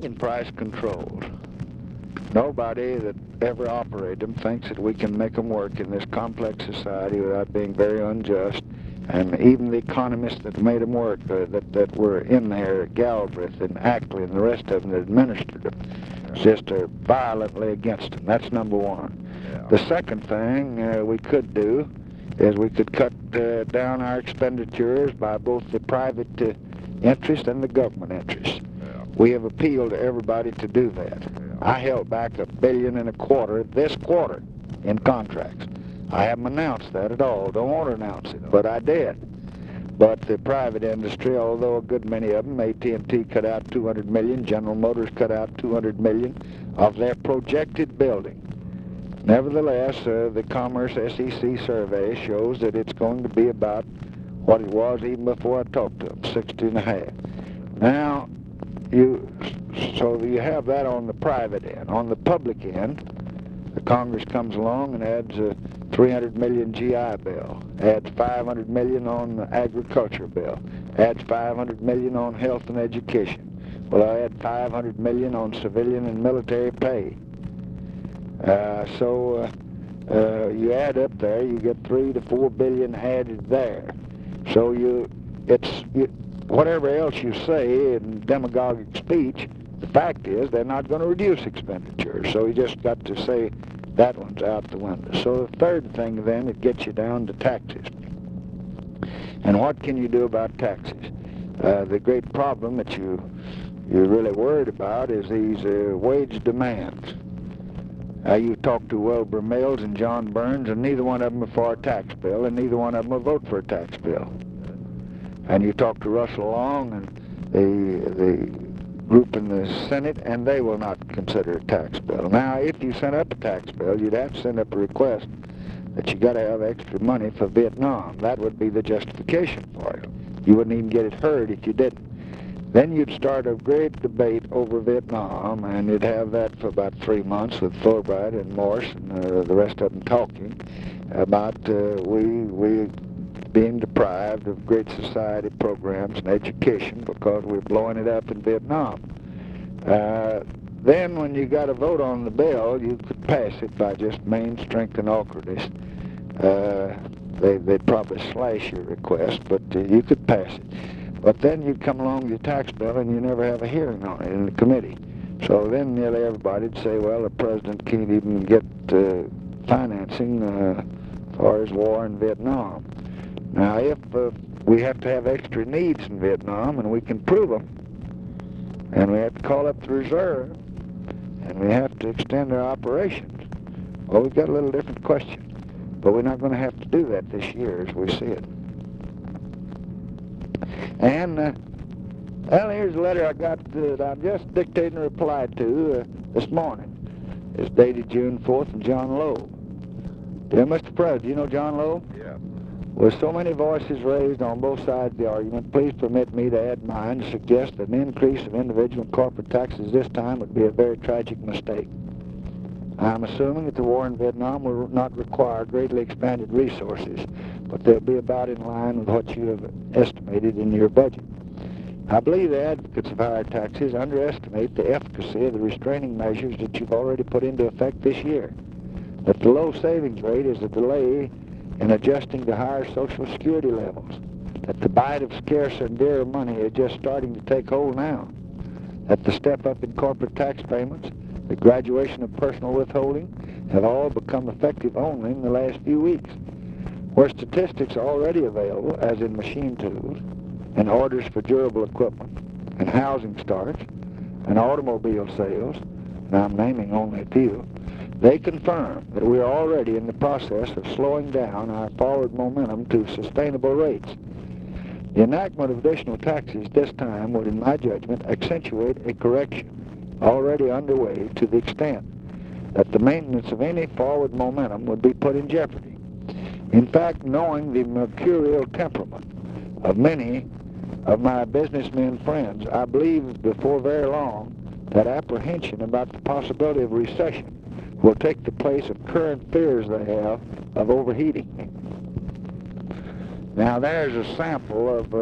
and price controlled. Nobody that ever operated them thinks that we can make them work in this complex society without being very unjust. And even the economists that made them work, that were in there, Galbraith and Ackley and the rest of them that administered them, just are violently against them. That's number one. The second thing we could do is we could cut down our expenditures by both the private interest and the government interest. We have appealed to everybody to do that. I held back $1.25 billion this quarter in contracts. I haven't announced that at all. Don't want to announce it, but I did. But the private industry, although a good many of them, AT&T cut out $200 million, General Motors cut out $200 million of their projected building. Nevertheless, the Commerce SEC survey shows that it's going to be about what it was even before I talked to them, 60.5. Now, so you have that on the private end. On the public end, the Congress comes along and adds a $300 million GI bill, adds $500 million on the agriculture bill, adds $500 million on health and education. Well, I add $500 million on civilian and military pay. So you add up there, you get $3 to $4 billion added there. So whatever else you say in demagogic speech, the fact is they're not going to reduce expenditures. So you just got to say that one's out the window. So the third thing then, it gets you down to taxes. And what can you do about taxes? The great problem that you're really worried about is these wage demands. You talk to Wilbur Mills and John Burns, and neither one of them are for a tax bill, and neither one of them will vote for a tax bill. And you talk to Russell Long and the group in the Senate, and they will not consider a tax bill. Now, if you sent up a tax bill, you'd have to send up a request that you got to have extra money for Vietnam. That would be the justification for it. You wouldn't even get it heard if you didn't. Then you'd start a great debate over Vietnam, and you'd have that for about 3 months with Fulbright and Morse and the rest of them talking about we being deprived of great society programs and education because we're blowing it up in Vietnam. Then when you got to vote on the bill, you could pass it by just main strength and awkwardness. They'd probably slash your request, but you could pass it. But then you'd come along with your tax bill and you never have a hearing on it in the committee. So then nearly everybody'd say, well, the president can't even get financing for his war in Vietnam. Now, if we have to have extra needs in Vietnam and we can prove them, and we have to call up the reserve, and we have to extend our operations, well, we've got a little different question. But we're not going to have to do that this year as we see it. And, well, here's a letter I got that I'm just dictating a reply to this morning. It's dated June 4th from John Loeb. Dear Mr. President, you know John Loeb? Yeah. With so many voices raised on both sides of the argument, please permit me to add mine to suggest that an increase of individual and corporate taxes this time would be a very tragic mistake. I'm assuming that the war in Vietnam will not require greatly expanded resources, but they'll be about in line with what you have estimated in your budget. I believe the advocates of higher taxes underestimate the efficacy of the restraining measures that you've already put into effect this year. That the low savings rate is a delay in adjusting to higher Social Security levels. That the bite of scarce and dearer money is just starting to take hold now. That the step up in corporate tax payments, the graduation of personal withholding, have all become effective only in the last few weeks. Where statistics are already available, as in machine tools, and orders for durable equipment, and housing starts, and automobile sales, and I'm naming only a few, they confirm that we are already in the process of slowing down our forward momentum to sustainable rates. The enactment of additional taxes this time would, in my judgment, accentuate a correction already underway to the extent that the maintenance of any forward momentum would be put in jeopardy. In fact, knowing the mercurial temperament of many of my businessmen friends, I believe before very long that apprehension about the possibility of recession will take the place of current fears they have of overheating. Now there's a sample of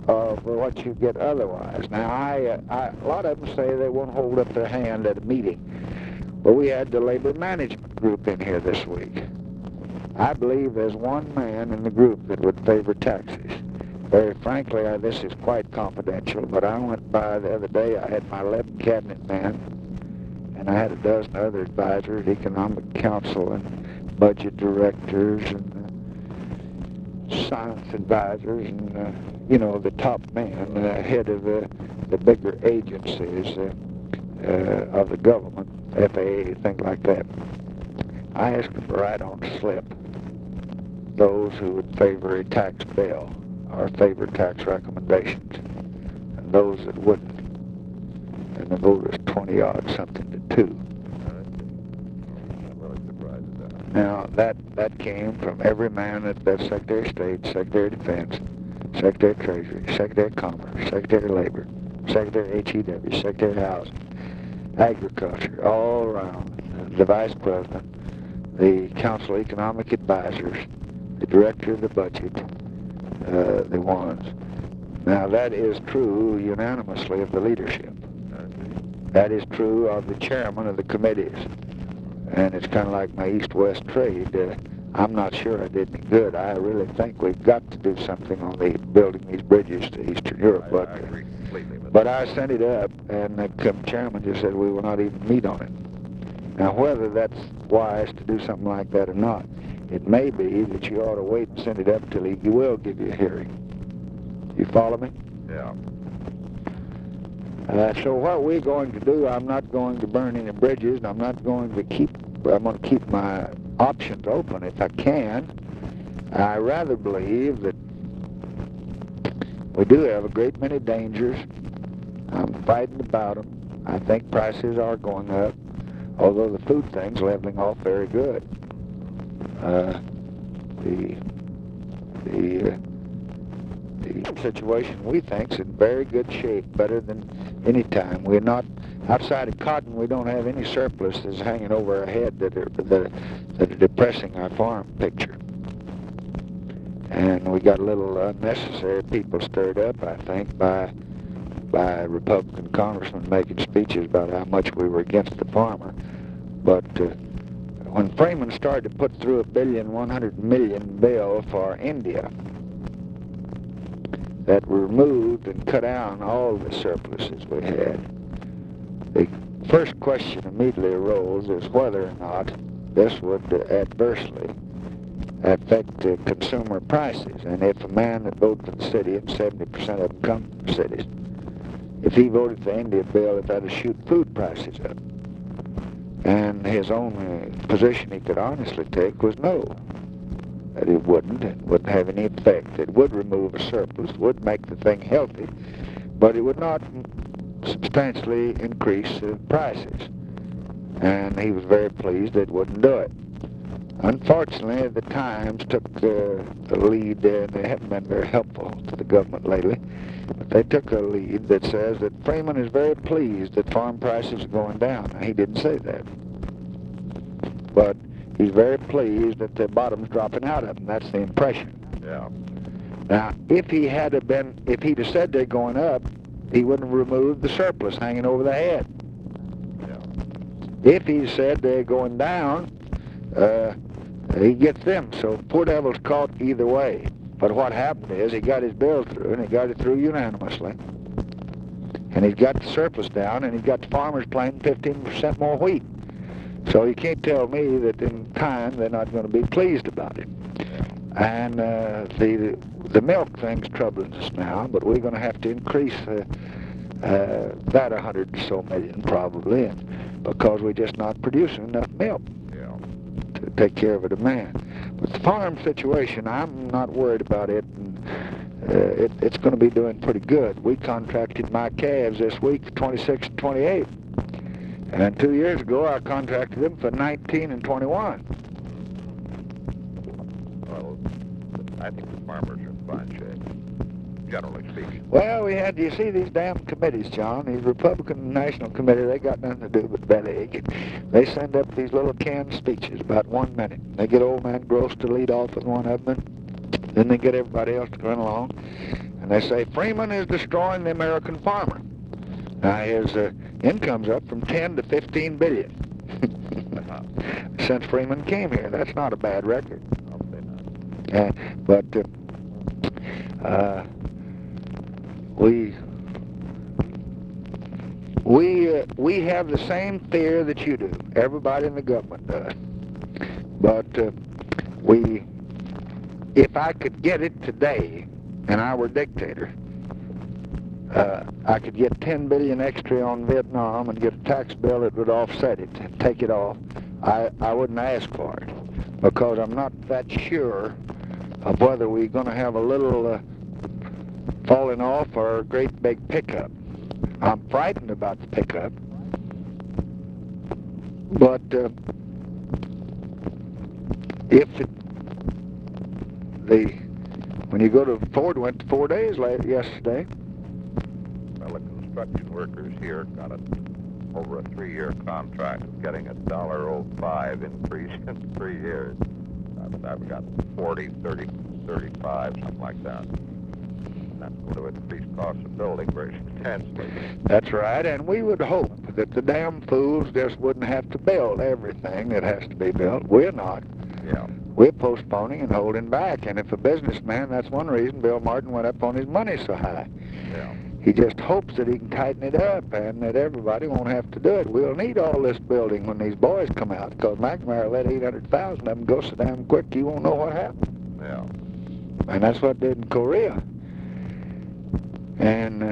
of what you get otherwise. Now, a lot of them say they won't hold up their hand at a meeting. But we had the labor management group in here this week. I believe there's one man in the group that would favor taxes. Very frankly, this is quite confidential, but I went by the other day. I had my 11 cabinet men, and I had a dozen other advisors, economic council and budget directors and science advisors and, you know, the top man, head of the bigger agencies of the government, FAA, things like that. I asked them to write on a slip those who would favor a tax bill or favor tax recommendations, and those that wouldn't. And the vote was 20-odd something to 2. I'm really surprised at that. Now, that came from every man at the Secretary of State, Secretary of Defense, Secretary of Treasury, Secretary of Commerce, Secretary of Labor, Secretary of HEW, Secretary of Housing, Agriculture, all around, the Vice President, the Council of Economic Advisors, the Director of the Budget, the ones. Now, that is true unanimously of the leadership. That is true of the chairman of the committees. And it's kind of like my East-West trade. I'm not sure I did any good. I really think we've got to do something on building these bridges to Eastern Europe. I agree completely with but I sent it up, and the chairman just said we will not even meet on it. Now, whether that's wise to do something like that or not, it may be that you ought to wait and send it up till he will give you a hearing. You follow me? Yeah. So what we're going to do, I'm not going to burn any bridges, and I'm going to keep my options open if I can. I rather believe that we do have a great many dangers. I'm fighting about them. I think prices are going up, although the food thing's leveling off very good. The situation we think's in very good shape, better than any time. We're not outside of cotton. We don't have any surpluses hanging over our head that are depressing our farm picture. And we got a little unnecessary people stirred up, I think, by Republican congressmen making speeches about how much we were against the farmer. But when Freeman started to put through $1.1 billion bill for India, that removed and cut down all the surpluses we had, the first question immediately arose is whether or not this would adversely affect consumer prices. And if a man that voted for the city, and 70% of them come from cities, if he voted for the India bill, if that'd shoot food prices up. And his only position he could honestly take was no, that it wouldn't have any effect. It would remove a surplus, would make the thing healthy, but it would not substantially increase prices. And he was very pleased it wouldn't do it. Unfortunately, the Times took the lead, and they haven't been very helpful to the government lately, but they took a lead that says that Freeman is very pleased that farm prices are going down. Now, he didn't say that, but he's very pleased that the bottom's dropping out of them. That's the impression. Yeah. Now, if he'd have said they're going up, he wouldn't have removed the surplus hanging over the head. Yeah. If he said they're going down, he gets them. So poor devil's caught either way. But what happened is he got his bill through, and he got it through unanimously. And he's got the surplus down, and he's got the farmers planting 15% more wheat. So you can't tell me that in time they're not going to be pleased about it. And the milk thing's troubling us now, but we're going to have to increase that 100 or so million probably, because we're just not producing enough milk to take care of a demand. But the farm situation, I'm not worried about it. And, it's going to be doing pretty good. We contracted my calves this week for 26 and 28. And 2 years ago, I contracted them for 19 and 21. Well, I think the farmers are in fine shape, generally speaking. Well, you see these damn committees, John, these Republican National Committee, they got nothing to do with bellyache. They send up these little canned speeches about 1 minute. They get old man Gross to lead off with one of them, and then they get everybody else to run along. And they say Freeman is destroying the American farmer. Now his income's up from 10 to 15 billion since Freeman came here. That's not a bad record. But we have the same fear that you do. Everybody in the government does. But if I could get it today, and I were dictator, I could get 10 billion extra on Vietnam and get a tax bill that would offset it and take it off. I wouldn't ask for it because I'm not that sure of whether we're going to have a little falling off or a great big pickup. I'm frightened about the pickup, but when you go to Ford, went to 4 days yesterday. Well, the construction workers here got over a 3-year contract of getting a $1.05 increase in 3 years. I've got 40, 30, 35, something like that. That's going to increase costs of building very substantially. That's right, and we would hope that the damn fools just wouldn't have to build everything that has to be built. We're not. Yeah. We're postponing and holding back, and if a businessman, that's one reason Bill Martin went up on his money so high. Yeah. He just hopes that he can tighten it up and that everybody won't have to do it. We'll need all this building when these boys come out, because McNamara let 800,000 of them go so damn quick you won't know what happened. Yeah. And that's what did in Korea. And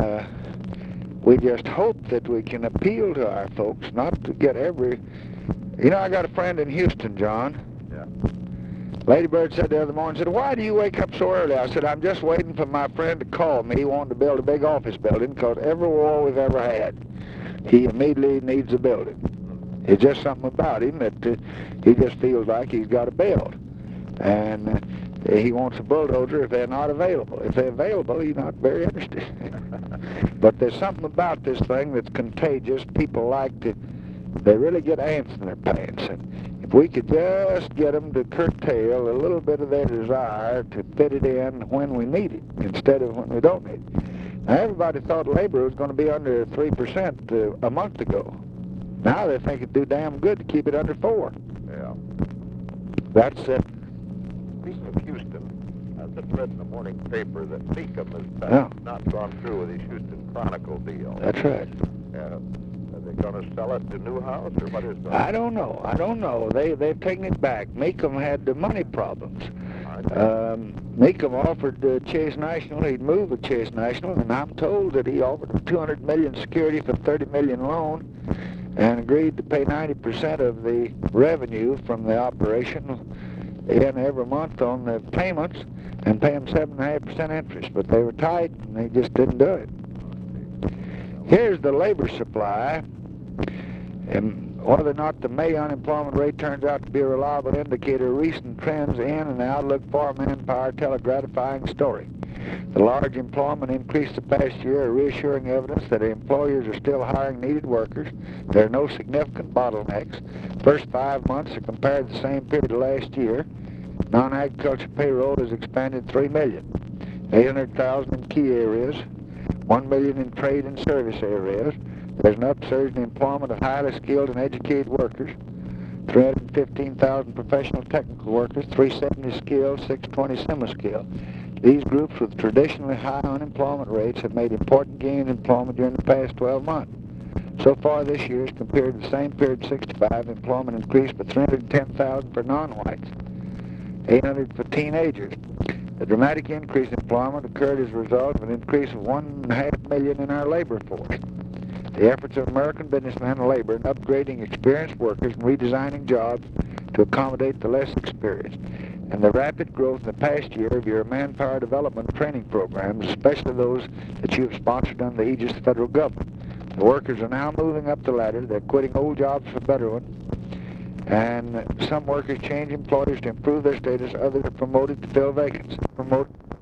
we just hope that we can appeal to our folks, not to get every... You know, I got a friend in Houston, John. Yeah. Lady Bird said the other morning, said, "Why do you wake up so early?" I said, "I'm just waiting for my friend to call me. He wanted to build a big office building, because every war we've ever had, he immediately needs a building. It's just something about him that he just feels like he's got to build. And he wants a bulldozer if they're not available. If they're available, he's not very interested." But there's something about this thing that's contagious. People like to, they really get ants in their pants. And if we could just get them to curtail a little bit of their desire to fit it in when we need it, instead of when we don't need it. Now, everybody thought labor was going to be under 3% a month ago. Now they think it'd do damn good to keep it under 4. Yeah. That's it. Speaking of Houston, I just read in the morning paper that Mecum has not gone through with his Houston Chronicle deal. That's right. Are they going to sell it to Newhouse, or what is going on? I don't know. They've taken it back. Mecum had the money problems. Mecum offered Chase National, he'd move with Chase National, and I'm told that he offered them $200 million security for $30 million loan, and agreed to pay 90% of the revenue from the operation in every month on the payments, and pay them 7.5% interest. But they were tight, and they just didn't do it. Here's the labor supply, and whether or not the May unemployment rate turns out to be a reliable indicator of recent trends in and the outlook for manpower tell a gratifying story. The large employment increase the past year are reassuring evidence that employers are still hiring needed workers. There are no significant bottlenecks. First 5 months are compared to the same period last year. Non-agriculture payroll has expanded 3 million, 800,000 in key areas, 1 million in trade and service areas. There's an upsurge in employment of highly skilled and educated workers, 315,000 professional technical workers, 370 skilled, 620 semi-skilled. These groups with traditionally high unemployment rates have made important gains in employment during the past 12 months. So far this year, as compared to the same period 65, employment increased by 310,000 for non-whites, 800 for teenagers. The dramatic increase in employment occurred as a result of an increase of 1.5 million in our labor force. The efforts of American businessmen and labor in upgrading experienced workers and redesigning jobs to accommodate the less experienced, and the rapid growth in the past year of your manpower development training programs, especially those that you have sponsored under the aegis of the federal government. The workers are now moving up the ladder. They're quitting old jobs for better ones. And some workers change employers to improve their status. Others are promoted to fill vacancies.